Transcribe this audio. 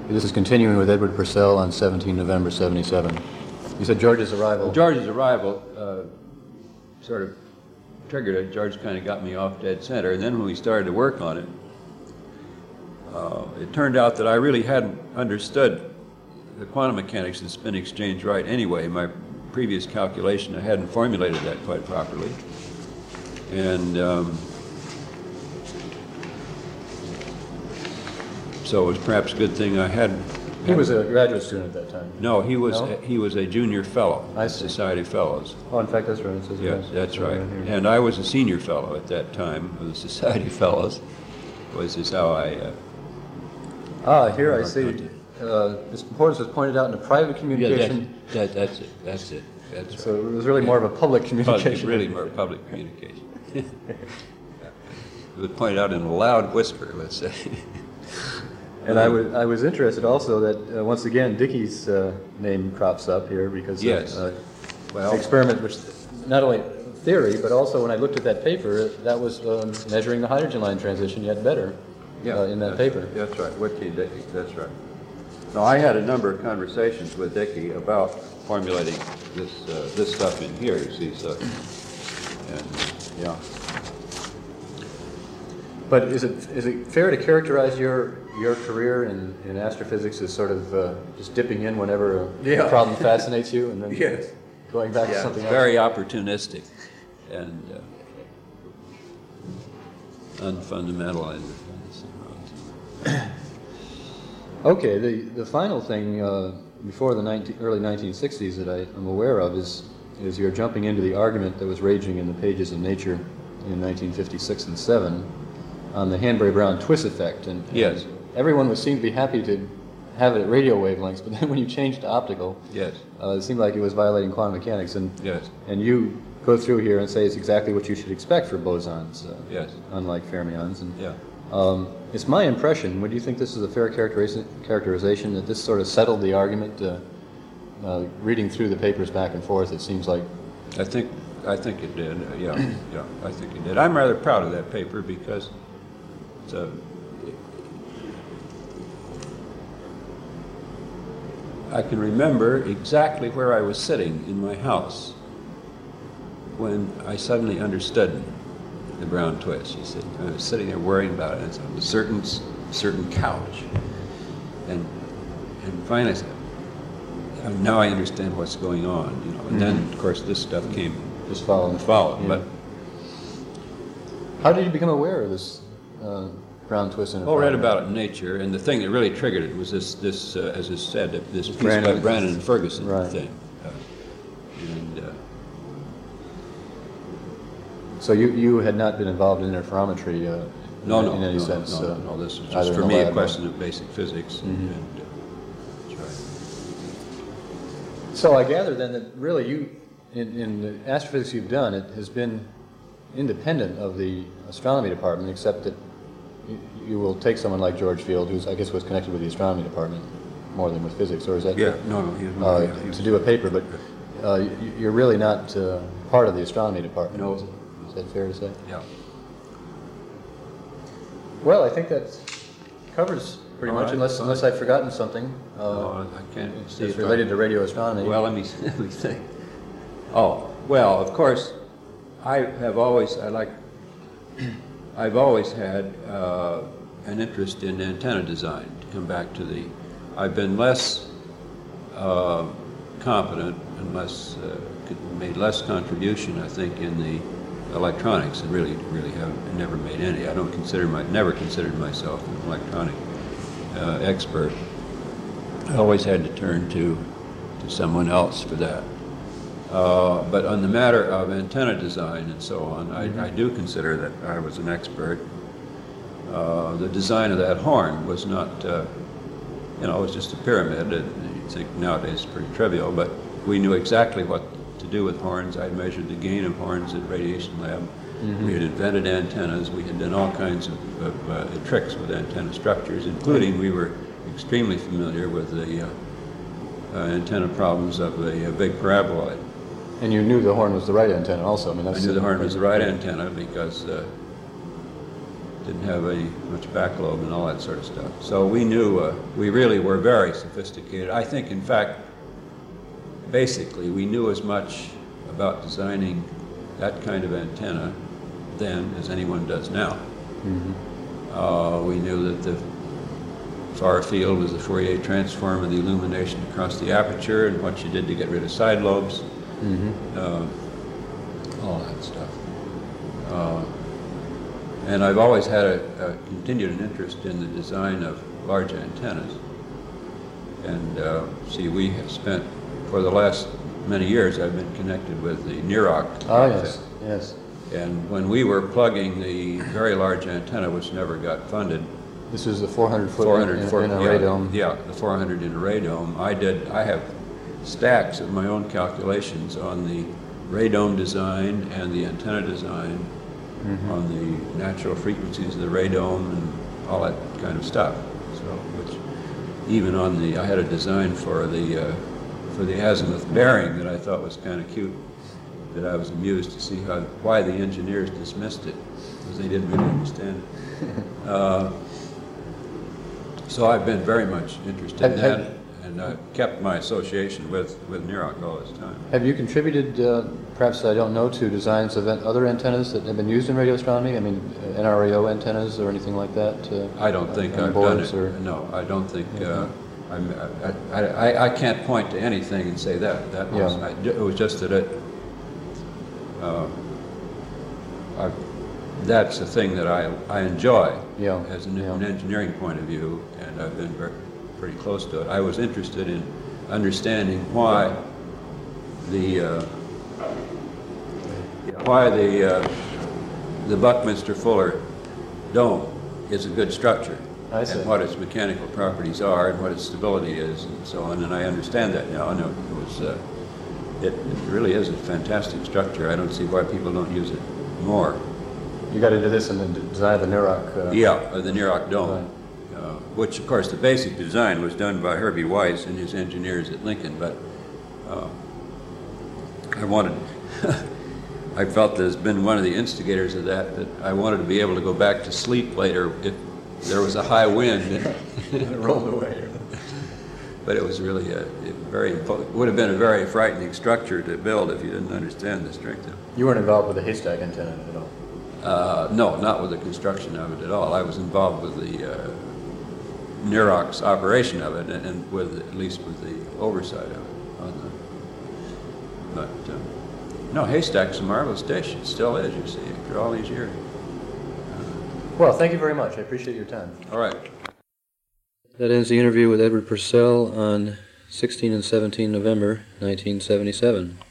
This is continuing with Edward Purcell on 17 November 77. You said George's arrival. Well, George's arrival sort of triggered it. George kind of got me off dead center. And then when we started to work on it, it turned out that I really hadn't understood the quantum mechanics of the spin exchange right anyway. My previous calculation, I hadn't formulated that quite properly. And so it was perhaps a good thing I hadn't. He was a graduate student at that time. No, he was a junior fellow at Society Fellows. Oh, in fact, that's right. It says Yes, that's right. And I was a senior fellow at that time of the Society Fellows. This is how I... here I see. This importance was pointed out in a private communication. Yeah, that's it. That's right. So it was really more of a public communication. Really more public communication. It was pointed out in a loud whisper, let's say. And I was interested also that once again Dickey's name crops up here because yes. The experiment, which not only theory but also when I looked at that paper, that was measuring the hydrogen line transition yet better in that paper. Right. That's right, Whitney and Dickey. That's right. Now I had a number of conversations with Dickey about formulating this stuff in here. You see, so and yeah. But is it fair to characterize your career in astrophysics as sort of just dipping in whenever a problem fascinates you and then going back to something else? Very opportunistic and unfundamental. Okay, the final thing before the early 1960s that I'm aware of is you're jumping into the argument that was raging in the pages of Nature in 1956 and 7 on the Hanbury-Brown Twiss effect. And yes. Everyone seemed to be happy to have it at radio wavelengths, but then when you changed to optical, yes, it seemed like it was violating quantum mechanics. And yes. And you go through here and say it's exactly what you should expect for bosons, yes, unlike fermions. And yeah. It's my impression. Would you think this is a fair characterization that this sort of settled the argument? Reading through the papers back and forth, it seems like. I think it did. Yeah, I think it did. I'm rather proud of that paper because it's I can remember exactly where I was sitting in my house when I suddenly understood the Brown Twiss. You see, I was sitting there worrying about it. It's on a certain couch, and finally I said, now I understand what's going on. You know, and then of course this stuff came just followed. Yeah. But how did you become aware of this Brown Twiss? I read about it in Nature, and the thing that really triggered it was this as I said, this piece by Brannon and Ferguson thing. So you had not been involved in interferometry in any sense? No. This was just for me a question of basic physics. Mm-hmm. And, that's right. So I gather then that really you, in the astrophysics you've done, it has been independent of the astronomy department, except that you will take someone like George Field, who's I guess was connected with the astronomy department more than with physics, or is that? Yeah, no, he was not. To do a paper, but you're really not part of the astronomy department. No. Is that fair to say? Yeah. Well, I think that covers pretty much, right, unless I've forgotten something. No, I can't see it's it. related to radio astronomy. Well, let me think. Oh, well, of course, I've always had an interest in antenna design. To come back to I've been less competent and made less contribution, I think, in the electronics, and really have never made any. I never considered myself an electronic expert. I always had to turn to someone else for that. But on the matter of antenna design and so on, I do consider that I was an expert. The design of that horn was not, it was just a pyramid. You'd think nowadays it's pretty trivial, but we knew exactly what to do with horns. I'd measured the gain of horns at Radiation Lab. Mm-hmm. We had invented antennas. We had done all kinds of tricks with antenna structures, including we were extremely familiar with the antenna problems of the big paraboloid. And you knew the horn was the right antenna also. I knew the horn was the right antenna because didn't have any much backlobe and all that sort of stuff. So we knew, we really were very sophisticated. I think, in fact, basically, we knew as much about designing that kind of antenna then as anyone does now. We knew that the far field was the Fourier transform of the illumination across the aperture and what you did to get rid of side lobes, all that stuff. And I've always had continued an interest in the design of large antennas. And see, we have spent, for the last many years, I've been connected with the NIROC. Oh, yes, yes. And when we were plugging the very large antenna, which never got funded, This is the 400-foot 400 in array dome. Yeah, the 400 in array dome. I have stacks of my own calculations on the radome design and the antenna design, on the natural frequencies of the radome and all that kind of stuff. So, which even on the, I had a design for the azimuth bearing that I thought was kind of cute, that I was amused to see why the engineers dismissed it, because they didn't really understand it. So I've been very much interested in that, and I've kept my association with NIROC all this time. Have you contributed, perhaps I don't know, to designs of other antennas that have been used in radio astronomy? I mean, NRAO antennas or anything like that? I don't think I've done it. No, I don't think. I can't point to anything and say that. That was. It was just that that's a thing that I enjoy as an engineering point of view, and I've been pretty close to it. I was interested in understanding why the Buckminster-Fuller dome is a good structure, and what its mechanical properties are, and what its stability is, and so on. And I understand that now. I know it really is a fantastic structure. I don't see why people don't use it more. You got into this in the design of the NIROC. The NIROC dome, which, of course, the basic design was done by Herbie Weiss and his engineers at Lincoln. But I felt that as been one of the instigators of that I wanted to be able to go back to sleep later if there was a high wind and it rolled away. But it was really would have been a very frightening structure to build if you didn't understand the strength of it. You weren't involved with the haystack antenna at all? No, not with the construction of it at all. I was involved with the NIROC's operation of it, and at least with the oversight of it. No, Haystack's a marvelous station. It still is, you see, after all these years. Well, thank you very much. I appreciate your time. All right. That ends the interview with Edward Purcell on 16 and 17 November 1977.